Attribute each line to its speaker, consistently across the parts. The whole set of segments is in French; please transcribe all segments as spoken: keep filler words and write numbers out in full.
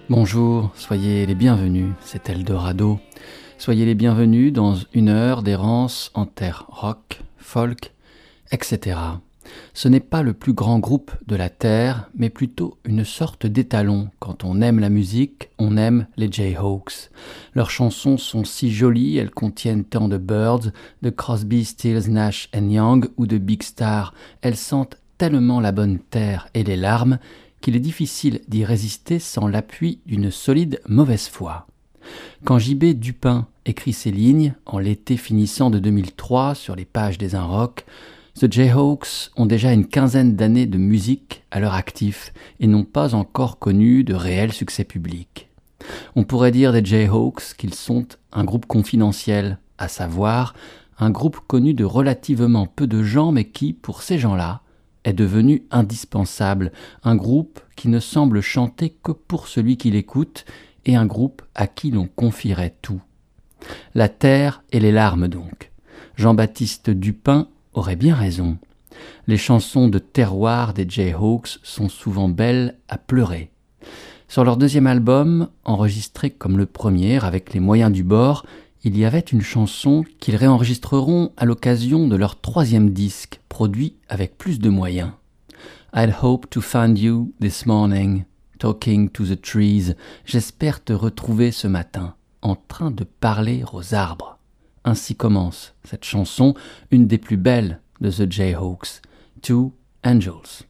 Speaker 1: Bonjour, soyez les bienvenus, c'est Eldorado. Soyez les bienvenus dans une heure d'errance en terre rock, folk, et cetera. Ce n'est pas le plus grand groupe de la Terre, mais plutôt une sorte d'étalon. Quand on aime la musique, on aime les Jayhawks. Leurs chansons sont si jolies, elles contiennent tant de Birds, de Crosby, Stills, Nash and Young ou de Big Star. Elles sentent tellement la bonne terre et les larmes qu'il est difficile d'y résister sans l'appui d'une solide mauvaise foi. Quand J B Dupin écrit ces lignes, en l'été finissant de deux mille trois sur les pages des Un Rock, The Jayhawks ont déjà une quinzaine d'années de musique à leur actif et n'ont pas encore connu de réel succès public. On pourrait dire des Jayhawks qu'ils sont un groupe confidentiel, à savoir un groupe connu de relativement peu de gens mais qui, pour ces gens-là, est devenu indispensable, un groupe qui ne semble chanter que pour celui qui l'écoute et un groupe à qui l'on confierait tout. La terre et les larmes donc. Jean-Baptiste Dupin aurait bien raison. Les chansons de terroir des Jayhawks sont souvent belles à pleurer. Sur leur deuxième album, enregistré comme le premier avec les moyens du bord, il y avait une chanson qu'ils réenregistreront à l'occasion de leur troisième disque, produit avec plus de moyens. I'd hope to find you this morning, talking to the trees. J'espère te retrouver ce matin, en train de parler aux arbres. Ainsi commence cette chanson, une des plus belles de The Jayhawks, Two Angels.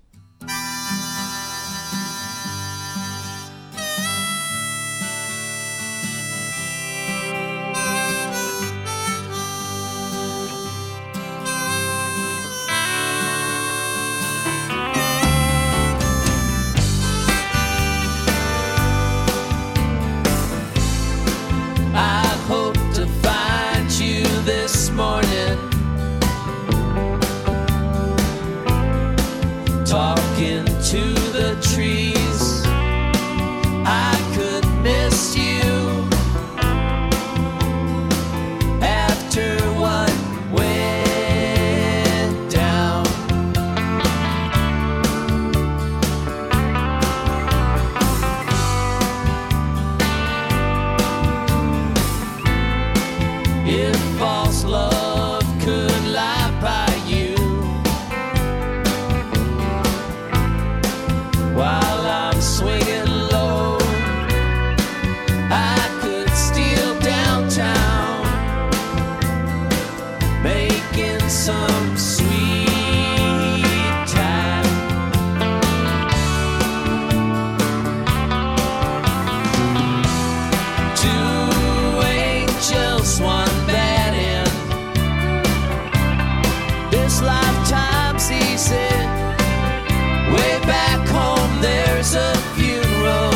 Speaker 2: Talking to the trees, I could miss you after what went down. If false love could lie by you, while I'm swinging low, I could steal downtown, making some sweet time. Two angels, one bad end. This lifetime's easy. Way back home there's a funeral.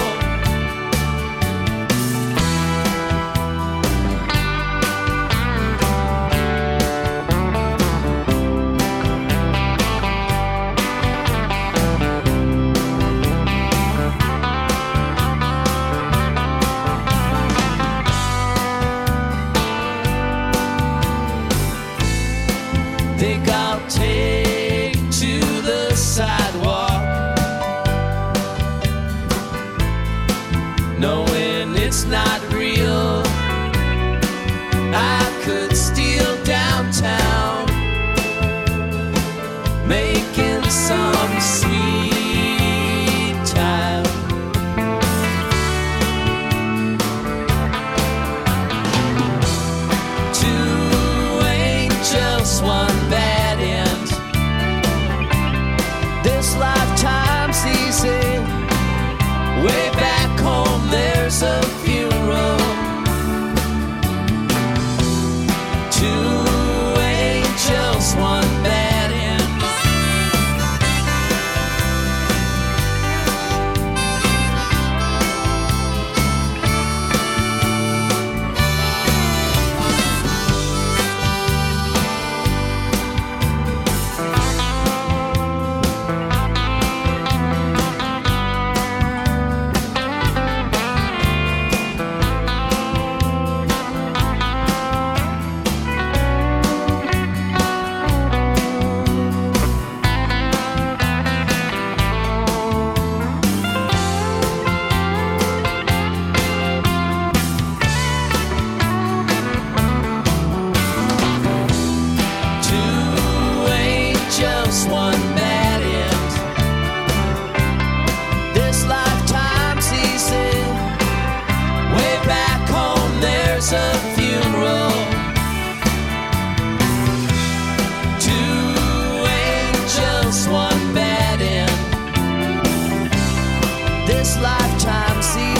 Speaker 2: Think I'll take to the sidewalk, knowing it's not real. I could steal downtown, making some sweet time. Two angels, one bad end. This lifetime's easy. Way back home there's a funeral. Two angels, one bad end.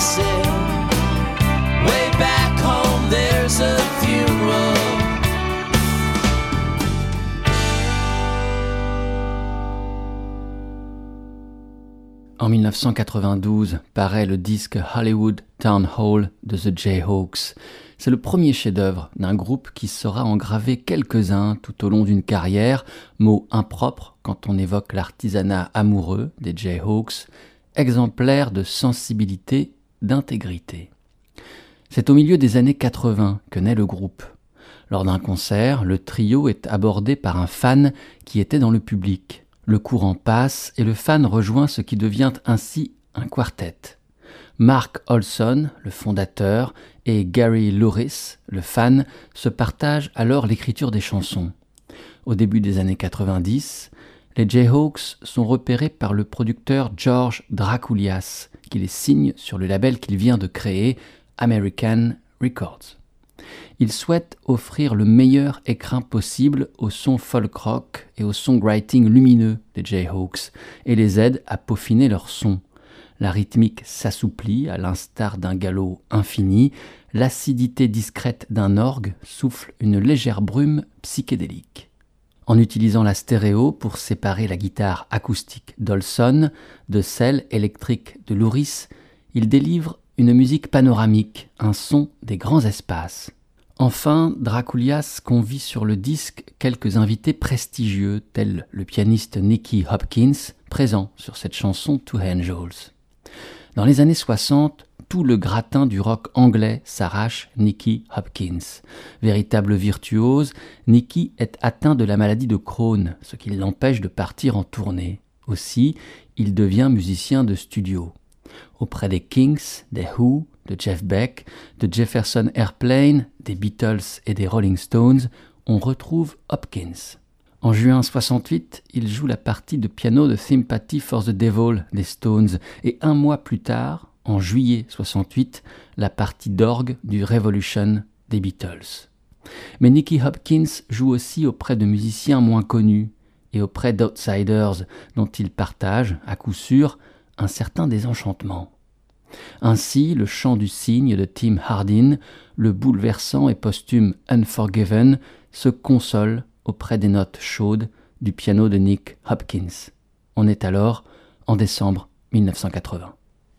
Speaker 2: missing. Way back home there's a funeral.
Speaker 1: En dix-neuf cent quatre-vingt-douze paraît le disque Hollywood Town Hall de The Jayhawks. C'est le premier chef-d'œuvre d'un groupe qui saura en graver quelques-uns tout au long d'une carrière, mot impropre quand on évoque l'artisanat amoureux des Jayhawks, exemplaire de sensibilité, d'intégrité. C'est au milieu des années quatre-vingts que naît le groupe. Lors d'un concert, le trio est abordé par un fan qui était dans le public. Le courant passe et le fan rejoint ce qui devient ainsi un quartet. Mark Olson, le fondateur, et Gary Louris, le fan, se partagent alors l'écriture des chansons. Au début des années quatre-vingt-dix, les Jayhawks sont repérés par le producteur George Drakoulias, qui les signe sur le label qu'il vient de créer, American Records. Il souhaite offrir le meilleur écrin possible au son folk rock et au songwriting lumineux des Jayhawks et les aide à peaufiner leur son. La rythmique s'assouplit à l'instar d'un galop infini, l'acidité discrète d'un orgue souffle une légère brume psychédélique. En utilisant la stéréo pour séparer la guitare acoustique d'Olson de celle électrique de Louris, il délivre une musique panoramique, un son des grands espaces. Enfin, Drakoulias convie sur le disque quelques invités prestigieux, tels le pianiste Nicky Hopkins, présent sur cette chanson Two Angels. Dans les années soixante, tout le gratin du rock anglais s'arrache Nicky Hopkins. Véritable virtuose, Nicky est atteint de la maladie de Crohn, ce qui l'empêche de partir en tournée. Aussi, il devient musicien de studio. Auprès des Kings, des Who, de Jeff Beck, de Jefferson Airplane, des Beatles et des Rolling Stones, on retrouve Hopkins. En juin soixante-huit, il joue la partie de piano de Sympathy for the Devil des Stones et un mois plus tard, en juillet soixante-huit, la partie d'orgue du Revolution des Beatles. Mais Nicky Hopkins joue aussi auprès de musiciens moins connus et auprès d'outsiders dont il partage, à coup sûr, un certain désenchantement. Ainsi, le chant du cygne de Tim Hardin, le bouleversant et posthume Unforgiven, se console auprès des notes chaudes du piano de Nick Hopkins. On est alors en décembre dix-neuf cent quatre-vingts.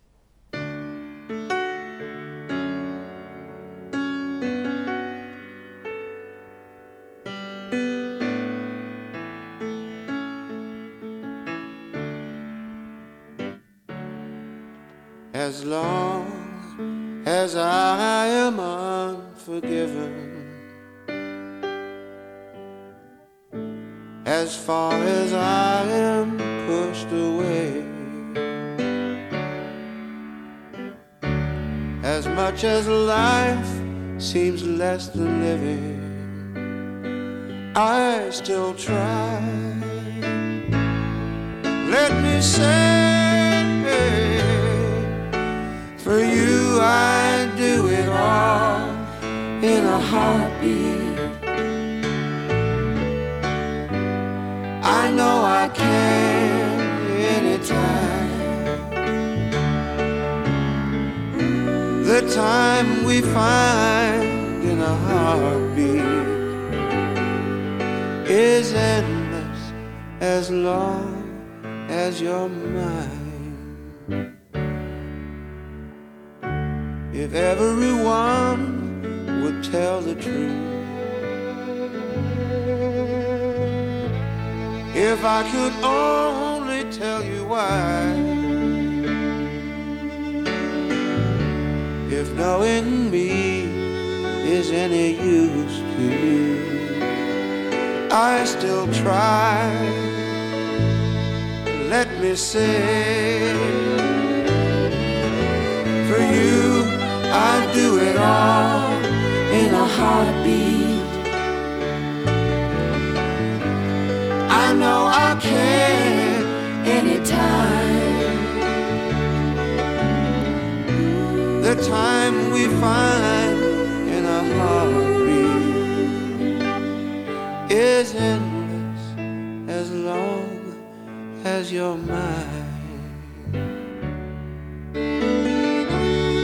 Speaker 3: As long as I am unforgiven, as far as I am pushed away, as much as life seems less than living, I still try. Let me say, for you I do it all in a heartbeat. I know I can anytime. The time we find in a heartbeat is endless as long as you're mine. If everyone would tell the truth, if I could only tell you why, if knowing me is any use to you, I still try. Let me say, for you I do it all in a heartbeat. I know I can anytime. The time we find in a heartbeat is endless as long as you're mine.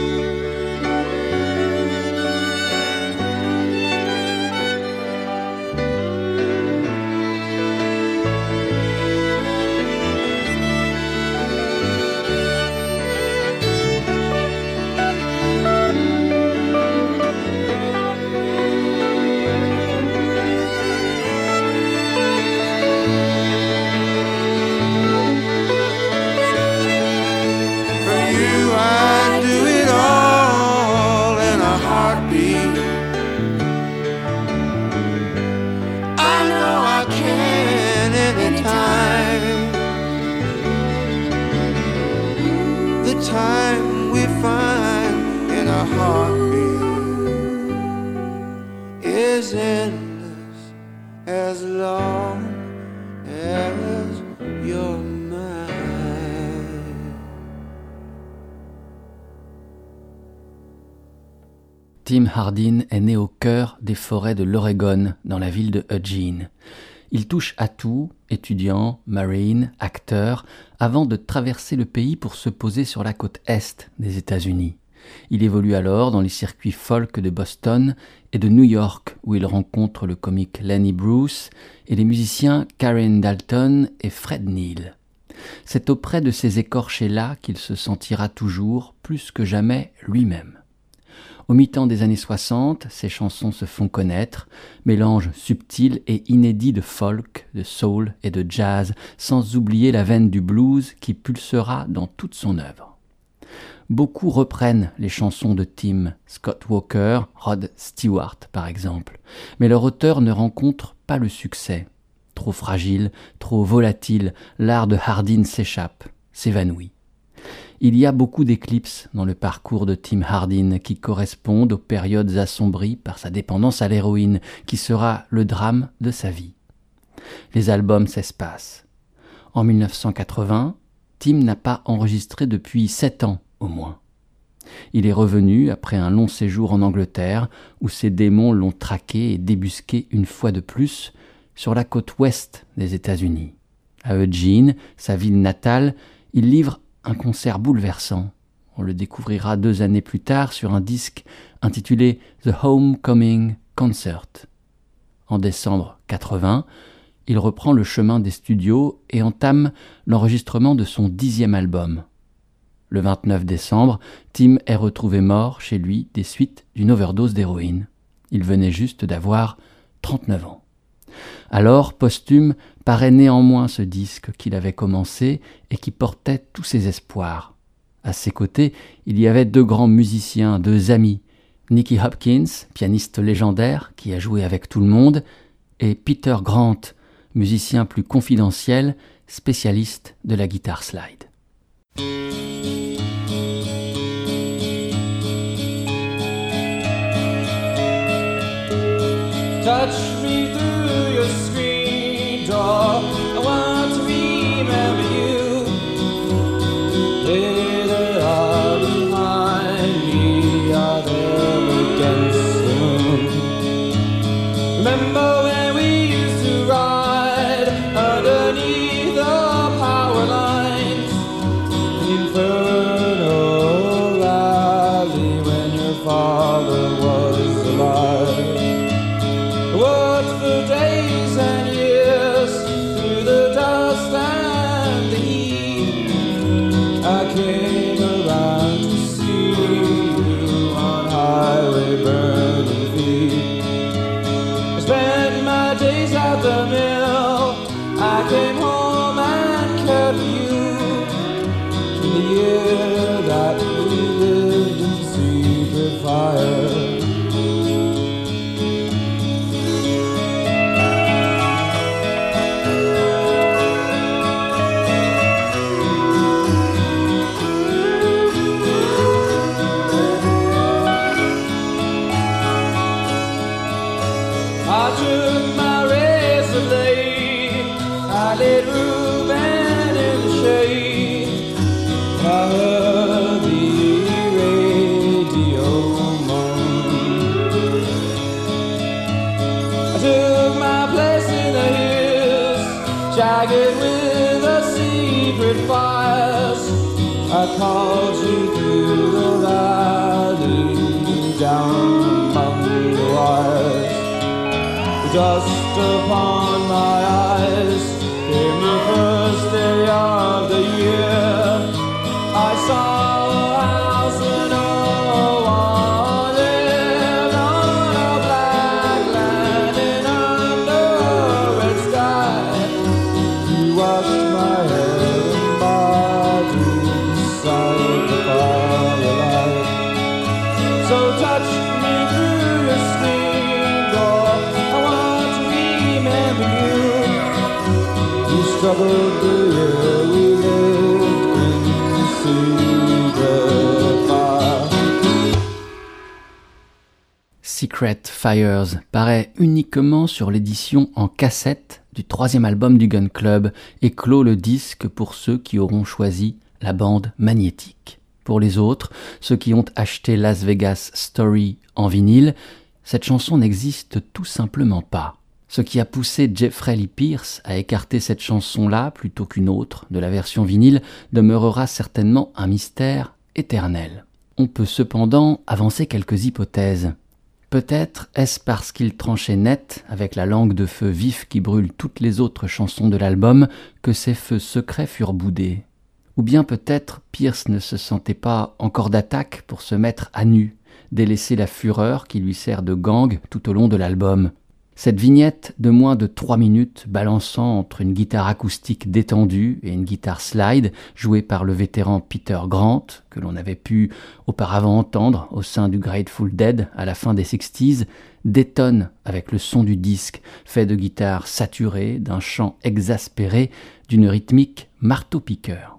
Speaker 3: time we find in a heartbeat is endless as long as you're mine.
Speaker 1: Tim Hardin est né au cœur des forêts de l'Oregon, dans la ville de Eugene. Il touche à tout, étudiant, marine, acteur, avant de traverser le pays pour se poser sur la côte est des États-Unis. Il évolue alors dans les circuits folk de Boston et de New York, où il rencontre le comique Lenny Bruce et les musiciens Karen Dalton et Fred Neil. C'est auprès de ces écorchés-là qu'il se sentira toujours, plus que jamais, lui-même. Au mi-temps des années soixante, ses chansons se font connaître, mélange subtil et inédit de folk, de soul et de jazz, sans oublier la veine du blues qui pulsera dans toute son œuvre. Beaucoup reprennent les chansons de Tim, Scott Walker, Rod Stewart par exemple, mais leur auteur ne rencontre pas le succès. Trop fragile, trop volatile, l'art de Hardin s'échappe, s'évanouit. Il y a beaucoup d'éclipses dans le parcours de Tim Hardin qui correspondent aux périodes assombries par sa dépendance à l'héroïne, qui sera le drame de sa vie. Les albums s'espacent. En mille neuf cent quatre-vingts, Tim n'a pas enregistré depuis sept ans au moins. Il est revenu après un long séjour en Angleterre, où ses démons l'ont traqué et débusqué une fois de plus sur la côte ouest des États-Unis. À Eugene, sa ville natale, il livre un concert bouleversant. On le découvrira deux années plus tard sur un disque intitulé The Homecoming Concert. En décembre quatre-vingts, il reprend le chemin des studios et entame l'enregistrement de son dixième album. Le vingt-neuf décembre, Tim est retrouvé mort chez lui des suites d'une overdose d'héroïne. Il venait juste d'avoir trente-neuf ans. Alors, posthume, paraît néanmoins ce disque qu'il avait commencé et qui portait tous ses espoirs. À ses côtés, il y avait deux grands musiciens, deux amis, Nicky Hopkins, pianiste légendaire qui a joué avec tout le monde, et Peter Grant, musicien plus confidentiel, spécialiste de la guitare slide.
Speaker 2: Touch me through your screen door. I want to remember you. Lay the heart behind me. Are there against the moon? Remember when we used to ride underneath the power lines in Inferno Valley when your father was alive? Worked for days and years through the dust and the heat. I came around to see you on highway burning feet. I spent my days at the mill. I came home and cared for you. In the year that we lived in secret fire. I took my razor blade, I laid Reuben in the shade. I heard the radio moan. I took my place in the hills, jagged with the secret fires. I called you through the valley, down among the wires. Dust upon my eyes came the first day of the year. I saw a house where no one lived on a black land and under a red sky. You washed my hair and body beside the firelight. So touch me through your screen door. Struggled the year we lived in secret
Speaker 1: Secret Fires paraît uniquement sur l'édition en cassette du troisième album du Gun Club et clôt le disque pour ceux qui auront choisi la bande magnétique. Pour les autres, ceux qui ont acheté Las Vegas Story en vinyle, cette chanson n'existe tout simplement pas. Ce qui a poussé Jeffrey Lee Pierce à écarter cette chanson-là plutôt qu'une autre de la version vinyle demeurera certainement un mystère éternel. On peut cependant avancer quelques hypothèses. Peut-être est-ce parce qu'il tranchait net avec la langue de feu vif qui brûle toutes les autres chansons de l'album que ces feux secrets furent boudés. Ou bien peut-être Pierce ne se sentait pas encore d'attaque pour se mettre à nu, délaisser la fureur qui lui sert de gang tout au long de l'album. Cette vignette de moins de trois minutes balançant entre une guitare acoustique détendue et une guitare slide jouée par le vétéran Peter Grant, que l'on avait pu auparavant entendre au sein du Grateful Dead à la fin des sixties, détonne avec le son du disque, fait de guitares saturées, d'un chant exaspéré, d'une rythmique marteau-piqueur.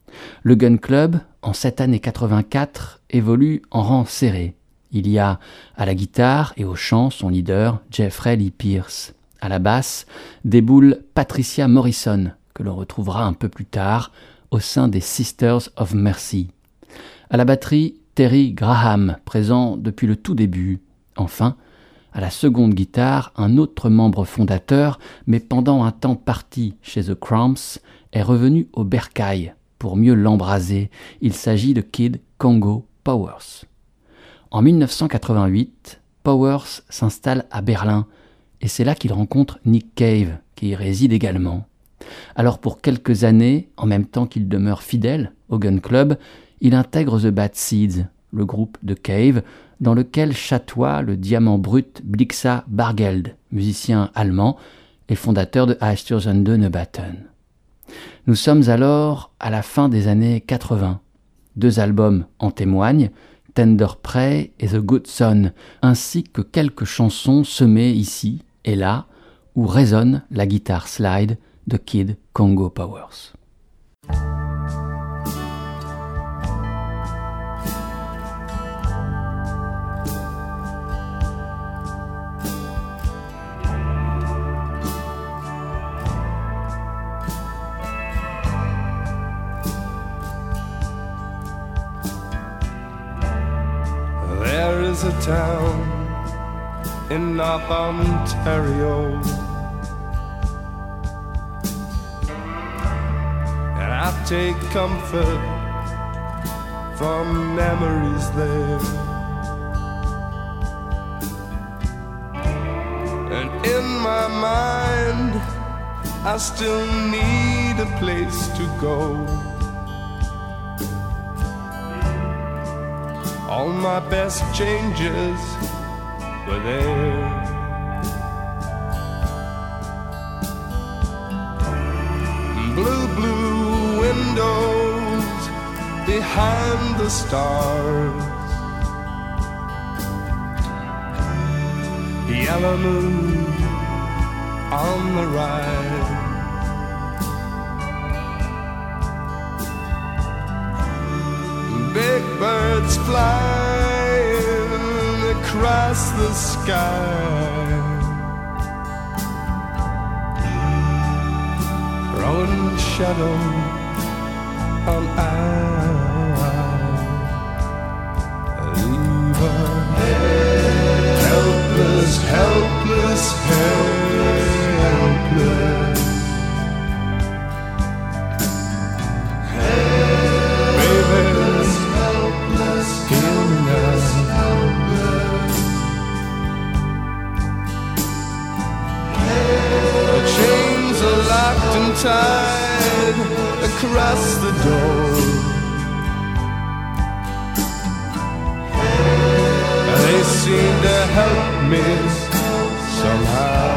Speaker 1: Le Gun Club, en cette année quatre-vingt-quatre, évolue en rang serré. Il y a à la guitare et au chant son leader, Jeffrey Lee Pierce. À la basse, déboule Patricia Morrison, que l'on retrouvera un peu plus tard au sein des Sisters of Mercy. À la batterie, Terry Graham, présent depuis le tout début. Enfin, à la seconde guitare, un autre membre fondateur, mais pendant un temps parti chez The Cramps, est revenu au bercail pour mieux l'embraser. Il s'agit de Kid Congo Powers. En dix-neuf cent quatre-vingt-huit, Powers s'installe à Berlin et c'est là qu'il rencontre Nick Cave, qui y réside également. Alors pour quelques années, en même temps qu'il demeure fidèle au Gun Club, il intègre The Bad Seeds, le groupe de Cave, dans lequel chatoie le diamant brut Blixa Bargeld, musicien allemand et fondateur de Einstürzende Neubauten. Nous sommes alors à la fin des années quatre-vingts. Deux albums en témoignent, Tender Prey et The Good Son, ainsi que quelques chansons semées ici et là, où résonne la guitare slide de Kid Congo Powers.
Speaker 2: A town in North Ontario, and I take comfort from memories there. And in my mind, I still need a place to go. All my best changes were there. Blue, blue windows behind the stars, yellow moon on the rise. Big birds flying across the sky, throwing shadow on eye. Leave a helpless, helpless, helpless. Tied across the door, they seem to help me somehow.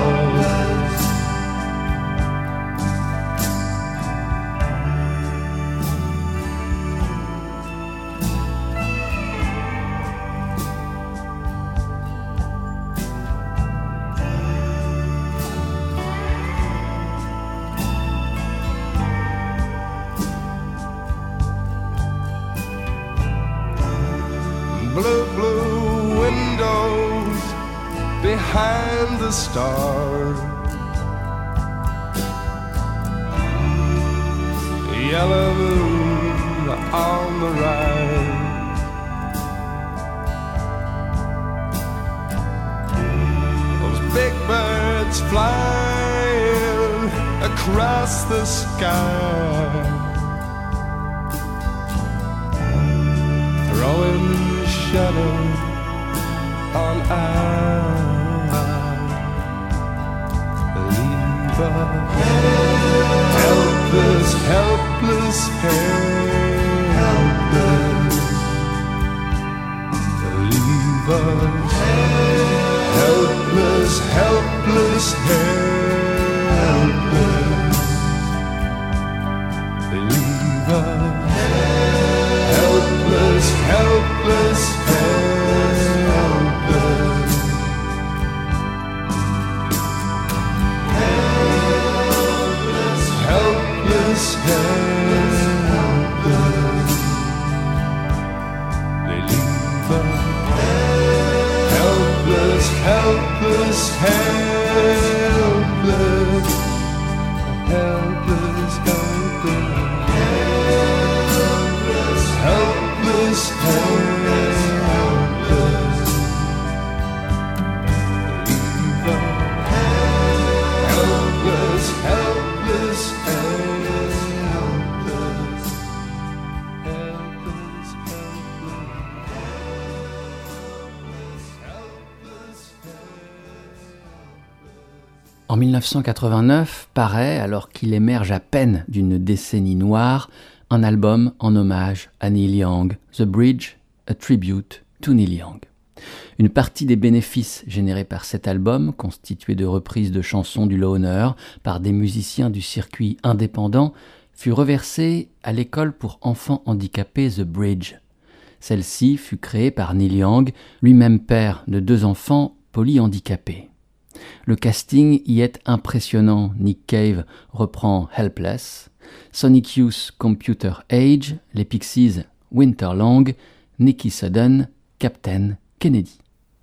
Speaker 2: Blue, blue windows
Speaker 4: behind the stars. Yellow moon on the rise. Those big birds flying across the sky, throwing shadows on I. Leave us helpless, helpless, helpless. Leave us helpless, helpless, helpless. Leave us helpless, helpless, helpless. Helpless, helpless. They leave us helpless, helpless, helpless. Helpless, helpless. Helpless, helpless, helpless. Leave us helpless, helpless, helpless.
Speaker 1: En mille neuf cent quatre-vingt-neuf, paraît, alors qu'il émerge à peine d'une décennie noire, un album en hommage à Neil Young, The Bridge, A Tribute to Neil Young. Une partie des bénéfices générés par cet album, constitué de reprises de chansons du Loner par des musiciens du circuit indépendant, fut reversée à l'école pour enfants handicapés The Bridge. Celle-ci fut créée par Neil Young, lui-même père de deux enfants polyhandicapés. Le casting y est impressionnant. Nick Cave reprend Helpless, Sonic Youth Computer Age, les Pixies Winterlong, Nicky Sudden, Captain Kennedy.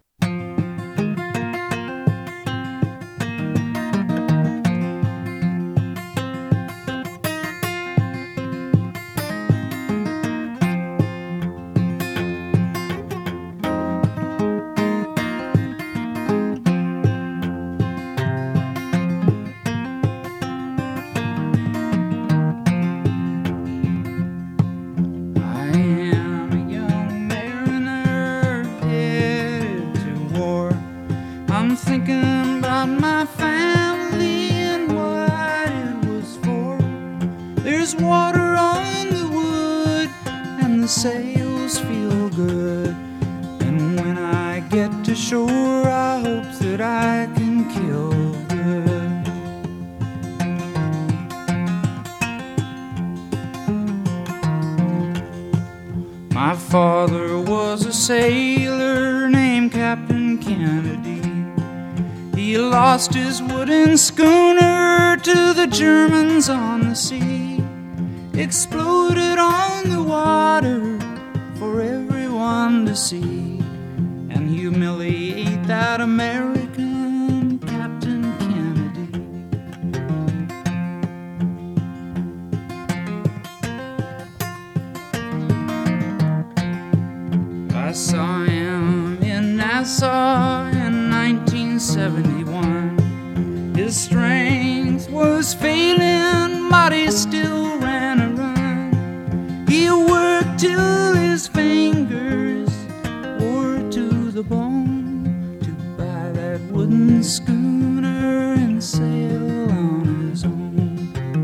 Speaker 5: My father was a sailor named Captain Kennedy. He lost his wooden schooner to the Germans on the sea. Exploded on the water for everyone to see, and humiliate that American Captain Kennedy. I saw him in Nassau in nineteen seventy-one. His strength was failing, but he still ran a run. He worked till his fingers wore to the bone to buy that wooden schooner and sail on his own.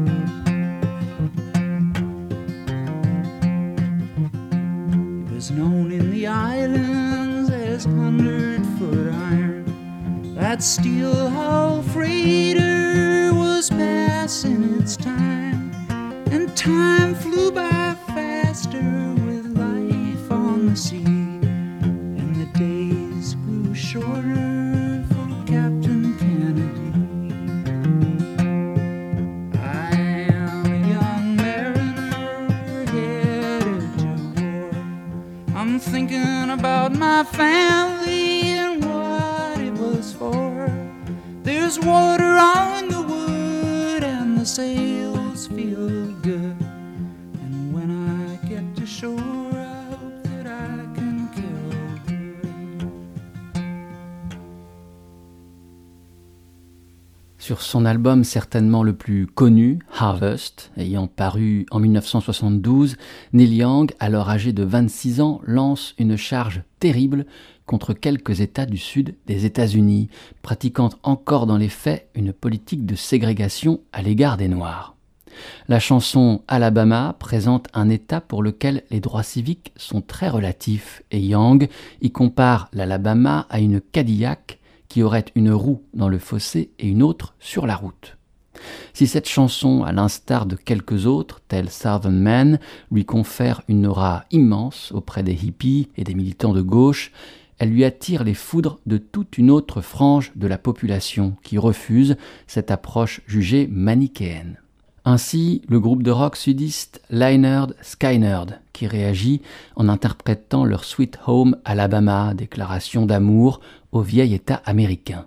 Speaker 5: He was known in the islands as Hundred Foot Iron. That steel hull freighter was passing its time, and time flew by faster with life on the sea, and the days grew shorter for Captain Kennedy. I am a young mariner headed to war. I'm thinking about my family and what it was was for. There's water on the wood and the sails feel good. And when I get to shore, I hope that I can kill good.
Speaker 1: Sur son album certainement le plus connu, Harvest, ayant paru en dix-neuf cent soixante-douze, Neil Young, alors âgé de vingt-six ans, lance une charge terrible contre quelques États du sud des États-Unis, pratiquant encore dans les faits une politique de ségrégation à l'égard des Noirs. La chanson Alabama présente un État pour lequel les droits civiques sont très relatifs et Young y compare l'Alabama à une Cadillac qui aurait une roue dans le fossé et une autre sur la route. Si cette chanson, à l'instar de quelques autres, tels Southern Man, lui confère une aura immense auprès des hippies et des militants de gauche, elle lui attire les foudres de toute une autre frange de la population qui refuse cette approche jugée manichéenne. Ainsi, le groupe de rock sudiste Lynyrd Skynyrd, qui réagit en interprétant leur Sweet Home Alabama, déclaration d'amour au vieil État américain.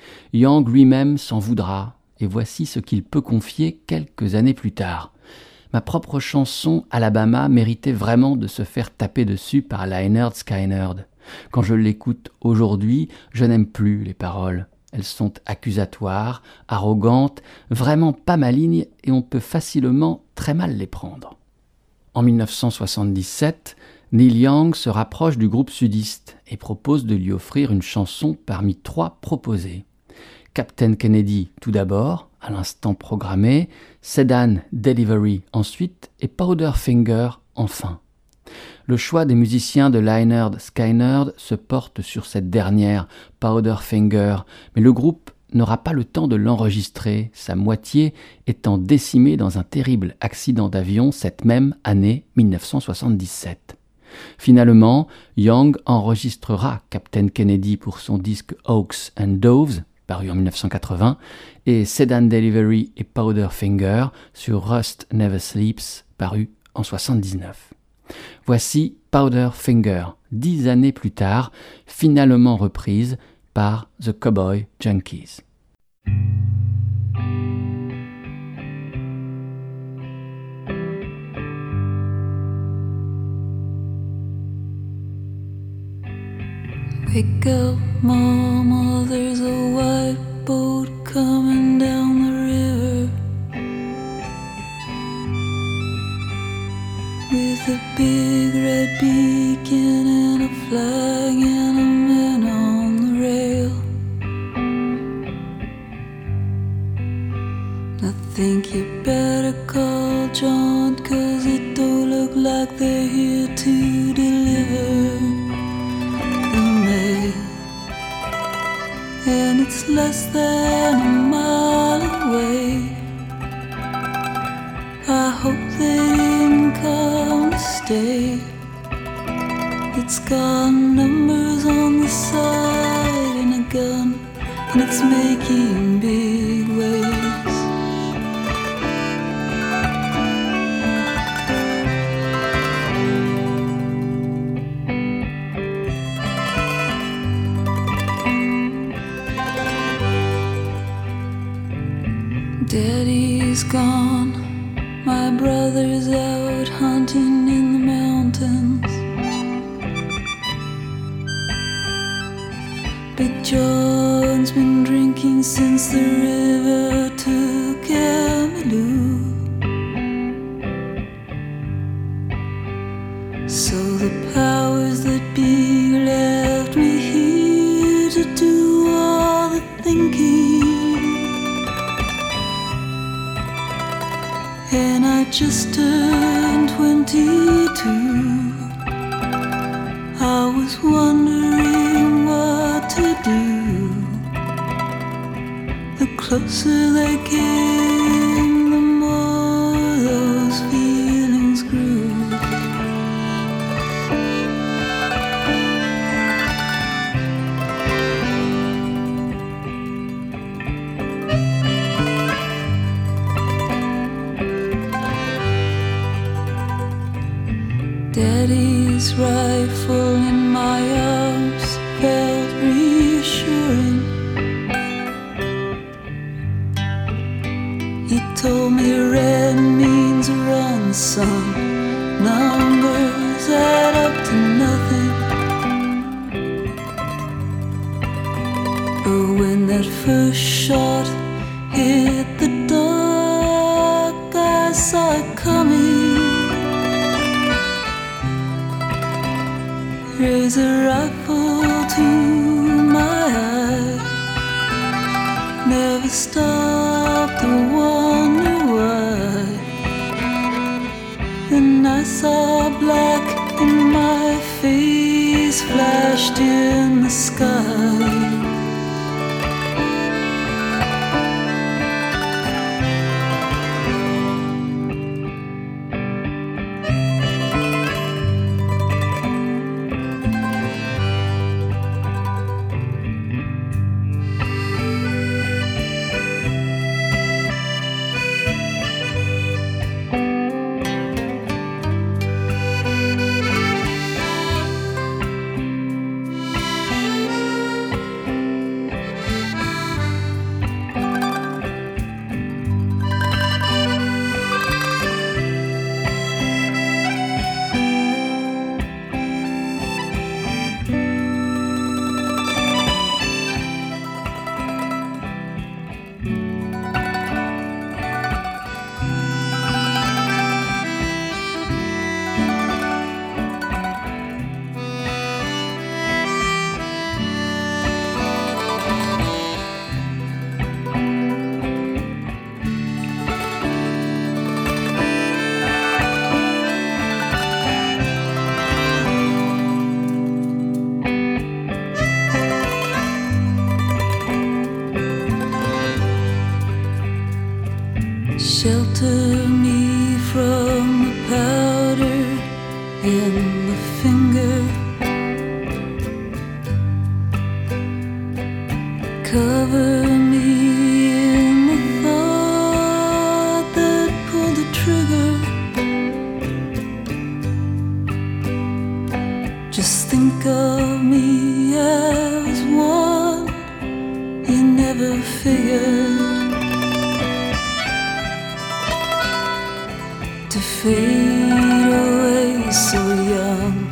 Speaker 1: Young lui-même s'en voudra, et voici ce qu'il peut confier quelques années plus tard. Ma propre chanson Alabama méritait vraiment de se faire taper dessus par Lynyrd Skynyrd. Quand je l'écoute aujourd'hui, je n'aime plus les paroles. Elles sont accusatoires, arrogantes, vraiment pas malignes et on peut facilement très mal les prendre. En dix-neuf cent soixante-dix-sept, Neil Young se rapproche du groupe sudiste et propose de lui offrir une chanson parmi trois proposées. Captain Kennedy tout d'abord, à l'instant programmé, Sedan Delivery ensuite et Powderfinger enfin. Le choix des musiciens de Lynyrd Skynyrd se porte sur cette dernière, Powderfinger, mais le groupe n'aura pas le temps de l'enregistrer, sa moitié étant décimée dans un terrible accident d'avion cette même année dix-neuf cent soixante-dix-sept. Finalement, Young enregistrera Captain Kennedy pour son disque Hawks and Doves, paru en dix-neuf cent quatre-vingts, et Sedan Delivery et Powderfinger sur Rust Never Sleeps, paru en soixante-dix-neuf. Voici Powderfinger, dix années plus tard, finalement reprise par The Cowboy Junkies.
Speaker 6: Wake up, mama, there's a white boat coming down the river with a big red beacon and a flag and a man on the rail. I think you better call John, 'cause it don't look like they're here to deliver the mail. And it's less than a mile away. I hope they didn't come to stay. It's got numbers on the side and a gun, and it's making big waves. Daddy's gone, my brother's out hunting in the mountains. Big John's been drinking since the river took Camelou. So the powers that be left me here to do all the thinking. And I just turned twenty-two. I was wondering what to do. The closer they came, the more those feelings grew. Daddy's rifle in my arms felt reassuring. When that first shot hit the dark, I saw it coming. Raise a rifle to my eye. Never stopped to wonder why. Then I saw black and my face flashed in the sky. Shelter me from the powder in the finger. Cover me in the thought that pulled the trigger. Just think of me as one you never figured. To fade away so young,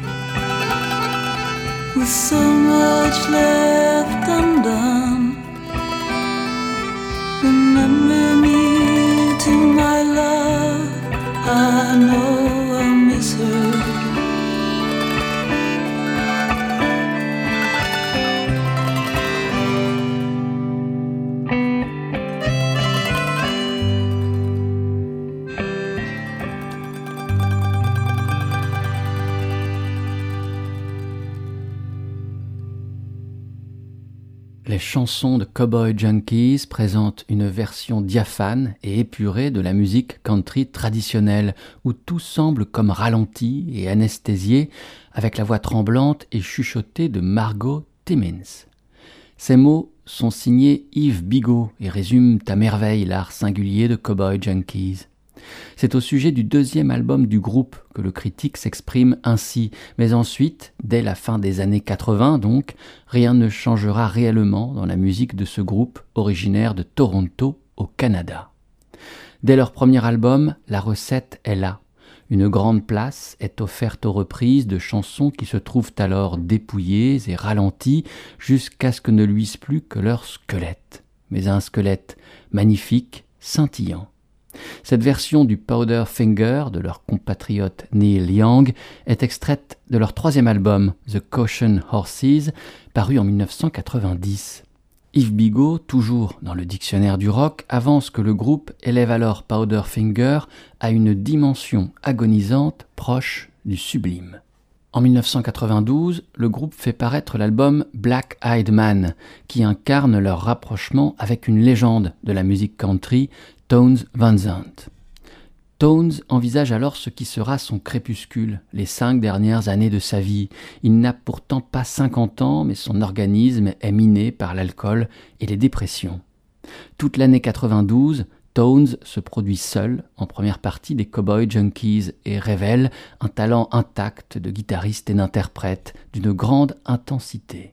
Speaker 6: with so much left undone. Remember me to my love, I know I'll miss her.
Speaker 1: Les chansons de Cowboy Junkies présentent une version diaphane et épurée de la musique country traditionnelle, où tout semble comme ralenti et anesthésié, avec la voix tremblante et chuchotée de Margot Timmins. Ces mots sont signés Yves Bigot et résument à merveille l'art singulier de Cowboy Junkies. C'est au sujet du deuxième album du groupe que le critique s'exprime ainsi, mais ensuite, dès la fin des années quatre-vingts donc, rien ne changera réellement dans la musique de ce groupe originaire de Toronto, au Canada. Dès leur premier album, la recette est là. Une grande place est offerte aux reprises de chansons qui se trouvent alors dépouillées et ralenties jusqu'à ce que ne luise plus que leur squelette, mais un squelette magnifique, scintillant. Cette version du Powder Finger de leur compatriote Neil Young est extraite de leur troisième album, The Caution Horses, paru en dix-neuf cent quatre-vingt-dix. Yves Bigot, toujours dans le dictionnaire du rock, avance que le groupe élève alors Powder Finger à une dimension agonisante proche du sublime. En dix-neuf cent quatre-vingt-douze, le groupe fait paraître l'album Black Eyed Man, qui incarne leur rapprochement avec une légende de la musique country, Townes Van Zandt. Townes envisage alors ce qui sera son crépuscule, les cinq dernières années de sa vie. Il n'a pourtant pas cinquante ans, mais son organisme est miné par l'alcool et les dépressions. Toute l'année quatre-vingt-douze, Townes se produit seul en première partie des Cowboy Junkies et révèle un talent intact de guitariste et d'interprète d'une grande intensité.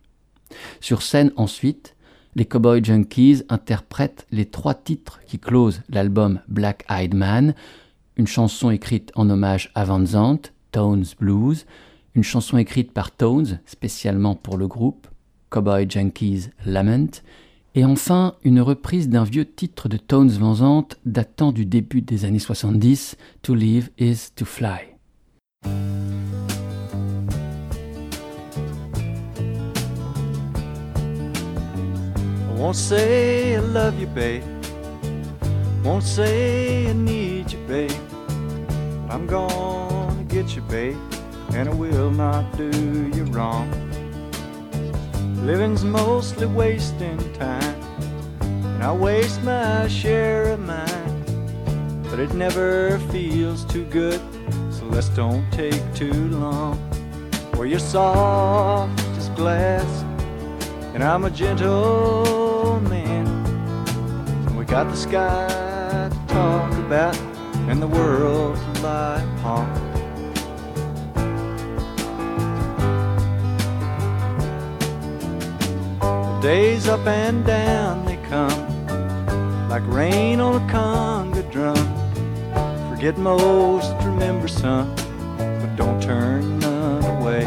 Speaker 1: Sur scène ensuite, les Cowboy Junkies interprètent les trois titres qui closent l'album Black Eyed Man, une chanson écrite en hommage à Van Zandt, Townes Blues, une chanson écrite par Townes spécialement pour le groupe, Cowboy Junkies Lament, Et enfin, une reprise d'un vieux titre de Townes Van Zandt datant du début des années soixante-dix, To Live is to Fly.
Speaker 7: I won't say I love you, babe. Won't say I need you, babe. But I'm gonna get you, babe, and I will not do you wrong. Living's mostly wasting time, and I waste my share of mine. But it never feels too good, so let's don't take too long. Well, you're soft as glass, and I'm a gentle man. And we got the sky to talk about, and the world to lie upon. The days up and down they come, like rain on a conga drum. Forget most, remember some, but don't turn none away.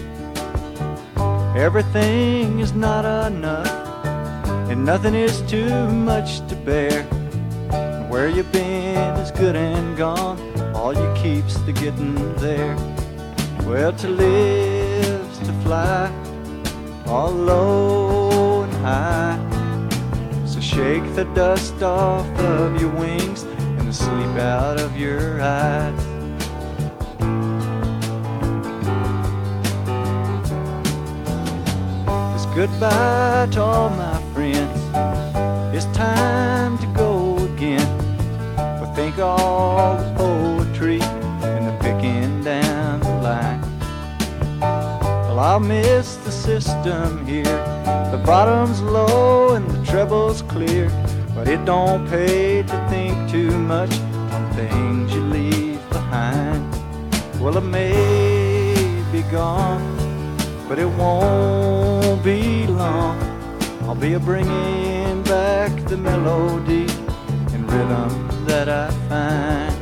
Speaker 7: Everything is not enough, and nothing is too much to bear. And where you've been is good and gone, all you keep's the getting there. Well, to live's to fly, all low and high. So shake the dust off of your wings and the sleep out of your eyes. Goodbye to all my friends, it's time to go again. But think all the poetry and the picking down the line. Well, I'll miss the system here, the bottom's low and the treble's clear. But it don't pay to think too much on things you leave behind. Well, it may be gone, but it won't be long. I'll be a bringing back the melody and rhythm that I find.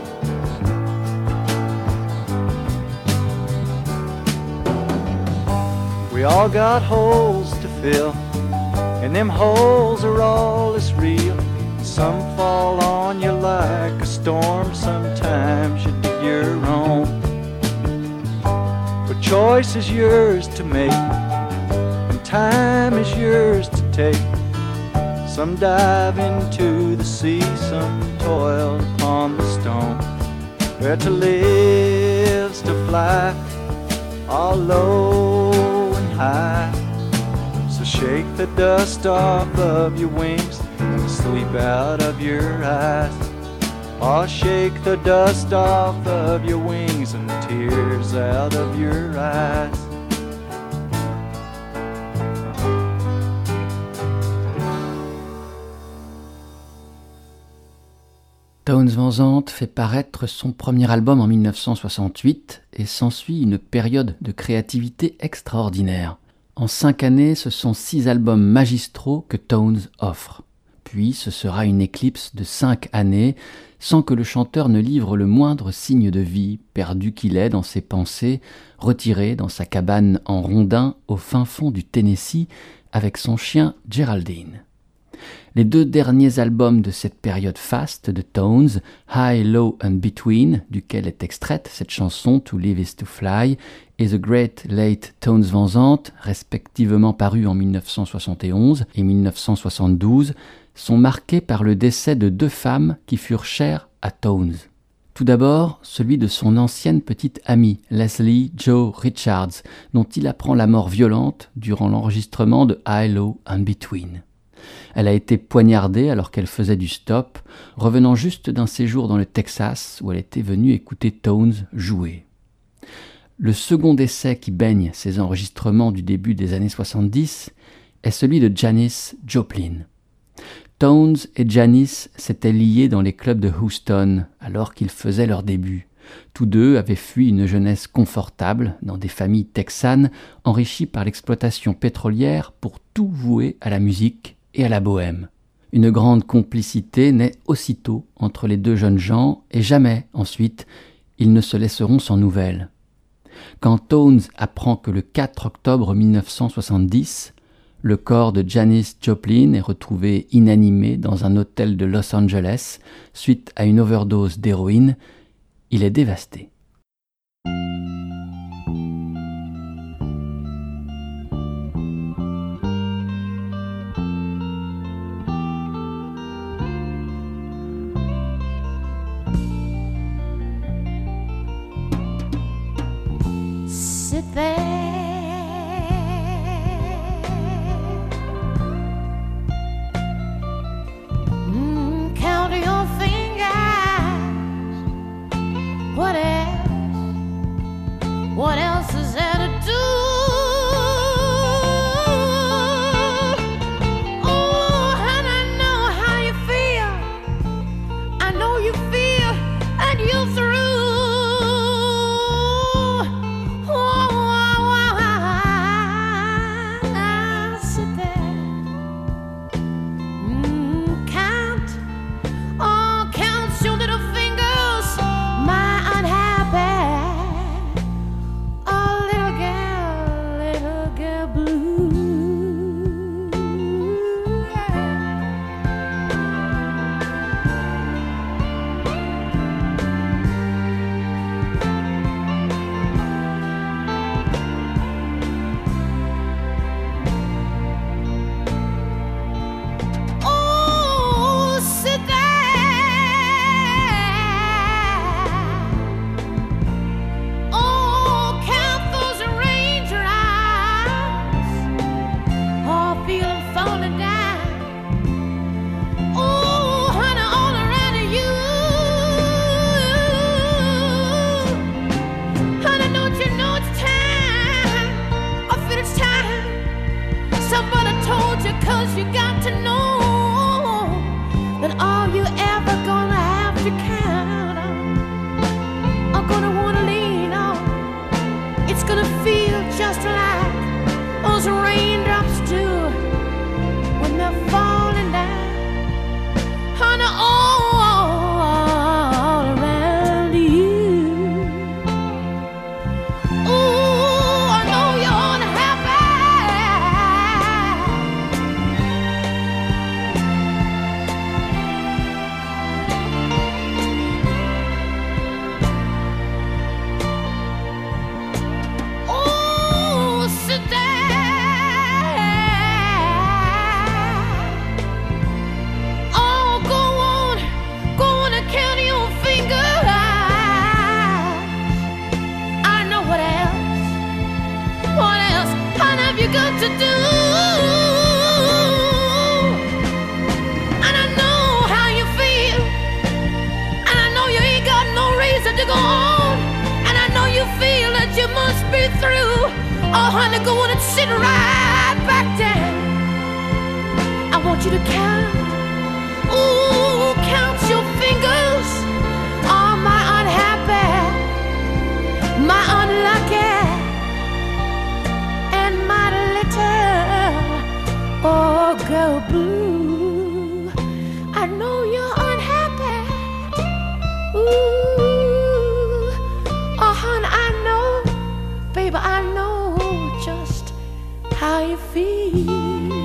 Speaker 7: We all got holes to fill, and them holes are all that's real. Some fall on you like a storm, sometimes you dig your own. But choice is yours to make, and time is yours to take. Some dive into the sea, some toil upon the stone. Where to live's to fly, all low and high. So shake the dust off of your wings and the sleep out of your eyes. Oh, shake the dust off of your wings and the tears out of your eyes.
Speaker 1: Townes Van Zandt fait paraître son premier album en mille neuf cent soixante-huit et s'ensuit une période de créativité extraordinaire. En cinq années, ce sont six albums magistraux que Townes offre. Puis ce sera une éclipse de cinq années sans que le chanteur ne livre le moindre signe de vie, perdu qu'il est dans ses pensées, retiré dans sa cabane en rondin au fin fond du Tennessee avec son chien Geraldine. Les deux derniers albums de cette période faste de Townes, High, Low and Between, duquel est extraite cette chanson To Live is to Fly, et The Great Late Townes Van Zandt, respectivement parus en mille neuf cent soixante et onze et mille neuf cent soixante-douze, sont marqués par le décès de deux femmes qui furent chères à Townes. Tout d'abord, celui de son ancienne petite amie, Leslie Jo Richards, dont il apprend la mort violente durant l'enregistrement de High, Low and Between. Elle a été poignardée alors qu'elle faisait du stop, revenant juste d'un séjour dans le Texas où elle était venue écouter Townes jouer. Le second décès qui baigne ces enregistrements du début des années soixante-dix est celui de Janis Joplin. Townes et Janis s'étaient liés dans les clubs de Houston alors qu'ils faisaient leur début. Tous deux avaient fui une jeunesse confortable dans des familles texanes enrichies par l'exploitation pétrolière pour tout vouer à la musique et à la bohème. Une grande complicité naît aussitôt entre les deux jeunes gens et jamais, ensuite, ils ne se laisseront sans nouvelles. Quand Townes apprend que le quatre octobre mille neuf cent soixante-dix, Le corps de Janis Joplin est retrouvé inanimé dans un hôtel de Los Angeles suite à une overdose d'héroïne. Il est dévasté.
Speaker 8: Sit there, mm, count your fingers. What else? What else is there to do? Oh, and I know how you feel. I know you feel, and you're through.
Speaker 9: Oh, honey, go on and sit right back down. I want you to count, ooh, count your fingers. Oh, my unhappy, my unlucky, and my little, oh, girl blue. I know you're unhappy, ooh, oh, honey, I know, baby, I know just how you feel.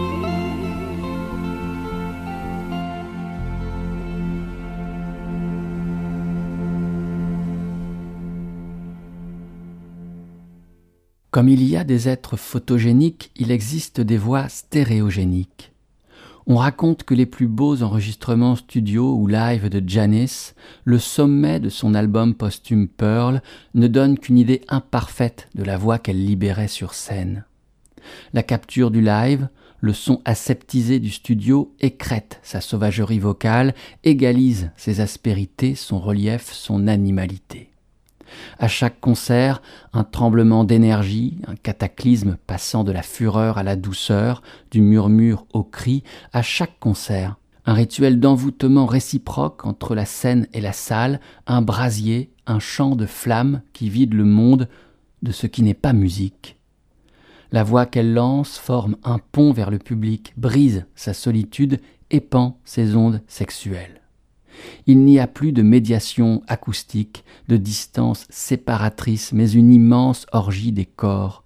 Speaker 1: Comme il y a des êtres photogéniques, il existe des voix stéréogéniques. On raconte que les plus beaux enregistrements studio ou live de Janis, le sommet de son album posthume Pearl, ne donnent qu'une idée imparfaite de la voix qu'elle libérait sur scène. La capture du live, le son aseptisé du studio écrète sa sauvagerie vocale, égalise ses aspérités, son relief, son animalité. À chaque concert, un tremblement d'énergie, un cataclysme passant de la fureur à la douceur, du murmure au cri, à chaque concert, un rituel d'envoûtement réciproque entre la scène et la salle, un brasier, un champ de flammes qui vide le monde de ce qui n'est pas musique. La voix qu'elle lance forme un pont vers le public, brise sa solitude, épand ses ondes sexuelles. Il n'y a plus de médiation acoustique, de distance séparatrice, mais une immense orgie des corps,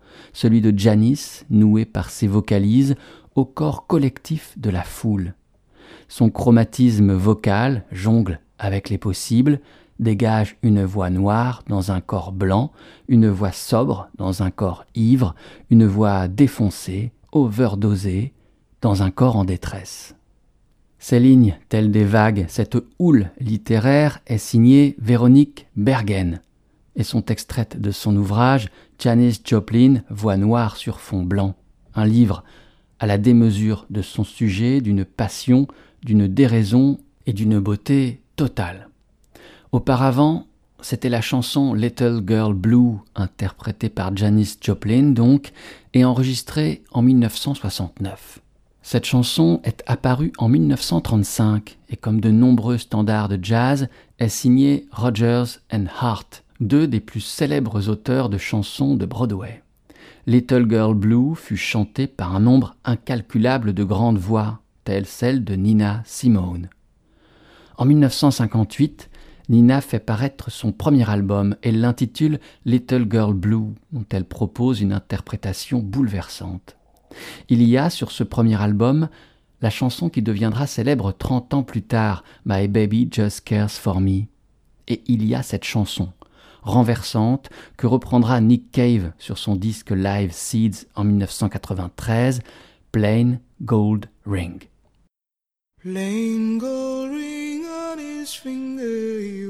Speaker 1: celui de Janis, noué par ses vocalises au corps collectif de la foule. Son chromatisme vocal jongle avec les possibles, dégage une voix noire dans un corps blanc, une voix sobre dans un corps ivre, une voix défoncée, overdosée, dans un corps en détresse. Ces lignes, telles des vagues, cette houle littéraire est signée Véronique Bergen et sont extraites de son ouvrage Janis Joplin, Voix noire sur fond blanc, un livre à la démesure de son sujet, d'une passion, d'une déraison et d'une beauté totale. Auparavant, c'était la chanson Little Girl Blue, interprétée par Janis Joplin donc, et enregistrée en mille neuf cent soixante-neuf. Cette chanson est apparue en mille neuf cent trente-cinq et comme de nombreux standards de jazz, est signée Rodgers and Hart, deux des plus célèbres auteurs de chansons de Broadway. Little Girl Blue fut chantée par un nombre incalculable de grandes voix, telles celles de Nina Simone. En mille neuf cent cinquante-huit, Nina fait paraître son premier album et l'intitule Little Girl Blue, dont elle propose une interprétation bouleversante. Il y a sur ce premier album la chanson qui deviendra célèbre trente ans plus tard, My Baby Just Cares for Me. Et il y a cette chanson, renversante, que reprendra Nick Cave sur son disque Live Seeds en mille neuf cent quatre-vingt-treize, Plain Gold Ring.
Speaker 3: Plain gold ring on his finger he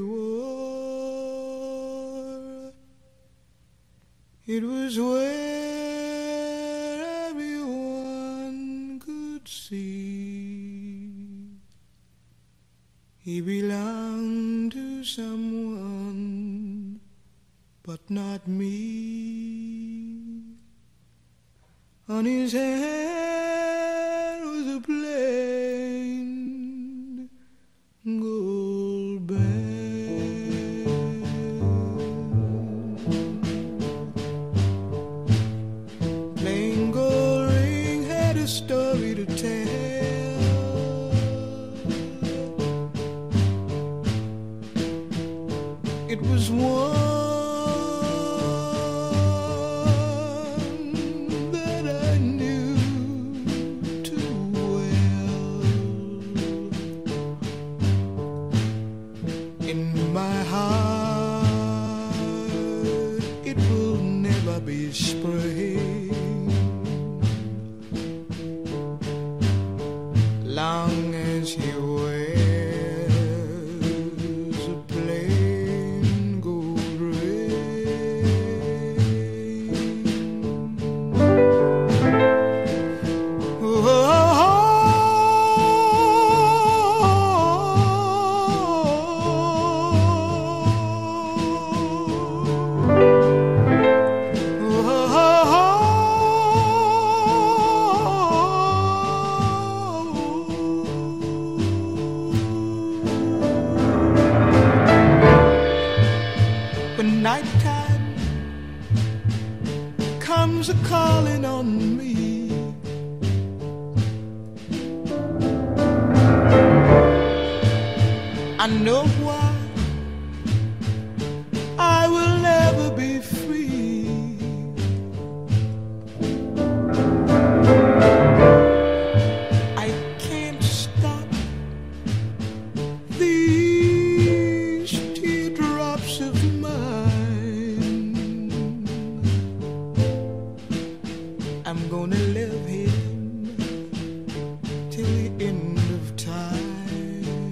Speaker 3: wore. It was where everyone could see he belonged to someone, but not me. On his hand was a plain gold band. Plain gold ring had a story to tell. It was one long as he wears a plain gold ring. Oh, nighttime comes a calling on me. I know why I will never be free. I can't stop these teardrops of mine. I'm gonna love him till the end of time.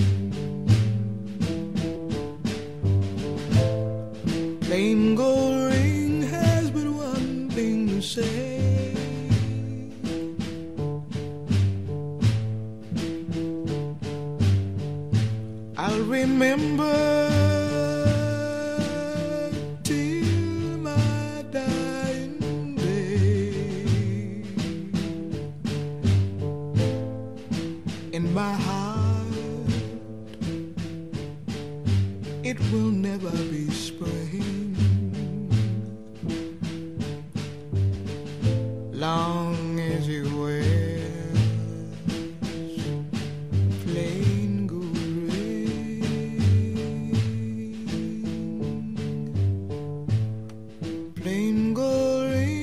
Speaker 3: Plain gold ring has but one thing to say. I'll remember till my dying day. In my heart, it will never be spring, long as you wear plain gold ring. Plain gold ring.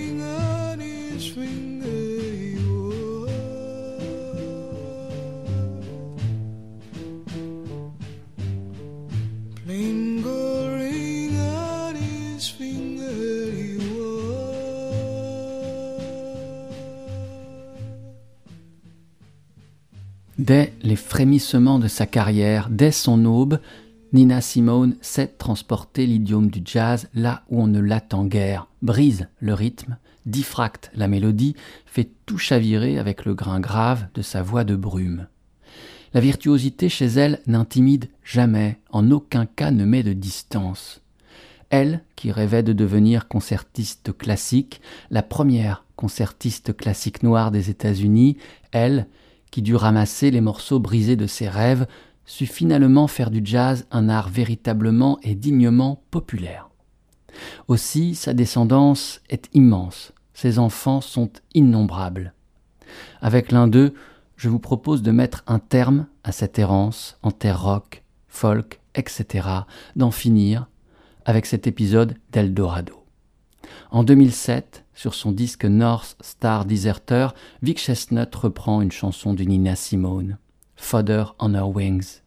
Speaker 3: his finger he wore. Plain gold ring on his finger he wore.
Speaker 1: Dès les frémissements de sa carrière, dès son aube, Nina Simone sait transporter l'idiome du jazz là où on ne l'attend guère, brise le rythme, diffracte la mélodie, fait tout chavirer avec le grain grave de sa voix de brume. La virtuosité chez elle n'intimide jamais, en aucun cas ne met de distance. Elle, qui rêvait de devenir concertiste classique, la première concertiste classique noire des États-Unis, elle, qui dut ramasser les morceaux brisés de ses rêves, sut finalement faire du jazz un art véritablement et dignement populaire. Aussi, sa descendance est immense, ses enfants sont innombrables. Avec l'un d'eux, je vous propose de mettre un terme à cette errance en terre rock, folk, et cetera, d'en finir avec cet épisode d'Eldorado. En deux mille sept, sur son disque North Star Deserter, Vic Chesnutt reprend une chanson de Nina Simone, Fodder on Her Wings.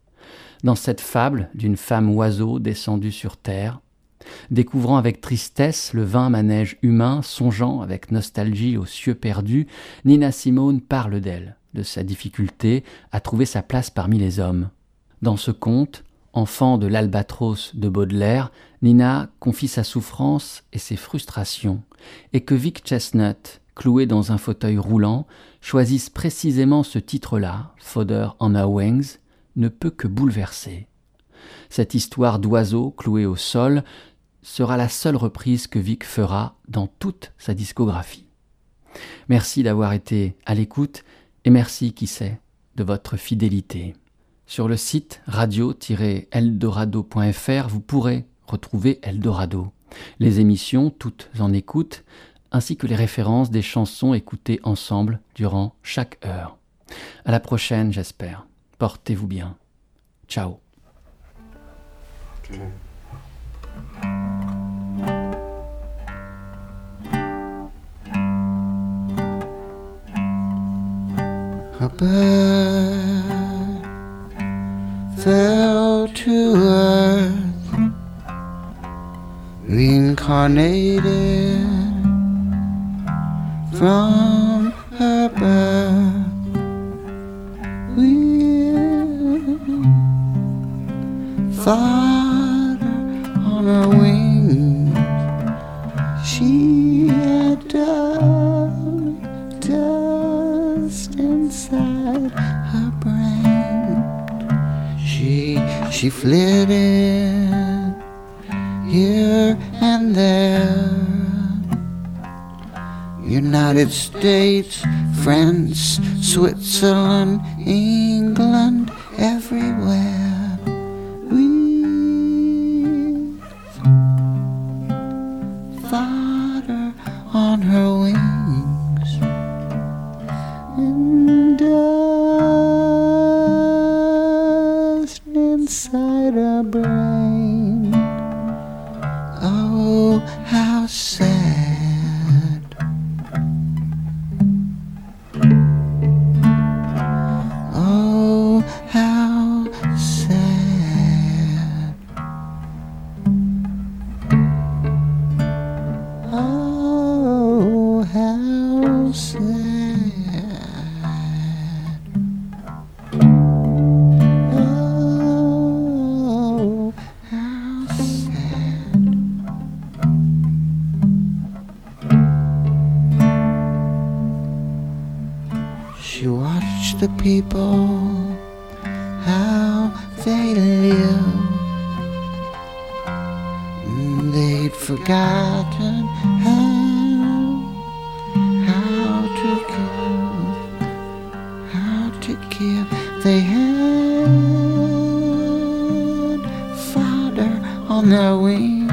Speaker 1: Dans cette fable d'une femme oiseau descendue sur terre, découvrant avec tristesse le vain manège humain, songeant avec nostalgie aux cieux perdus, Nina Simone parle d'elle, de sa difficulté à trouver sa place parmi les hommes. Dans ce conte, enfant de l'Albatros de Baudelaire, Nina confie sa souffrance et ses frustrations, et que Vic Chesnutt, cloué dans un fauteuil roulant, choisisse précisément ce titre-là, Fodder on Her Wings, ne peut que bouleverser. Cette histoire d'oiseau cloué au sol sera la seule reprise que Vic fera dans toute sa discographie. Merci d'avoir été à l'écoute et merci, qui sait, de votre fidélité. Sur le site radio tiret eldorado point f r, vous pourrez retrouver Eldorado, les émissions toutes en écoute, ainsi que les références des chansons écoutées ensemble durant chaque heure. À la prochaine, j'espère. Portez-vous bien. Ciao.
Speaker 3: A bird fell to earth, reincarnated from her birth. Father on her wings, she had dug dust inside her brain. She she flitted here and there, United States, France, Switzerland, England, everywhere. On her wings and dust inside her brain. Oh, how sad. Oh, how sad. Oh, how sad. Oh, how sad. She watched the people, how they live. They'd forgotten how they had fodder on their wings.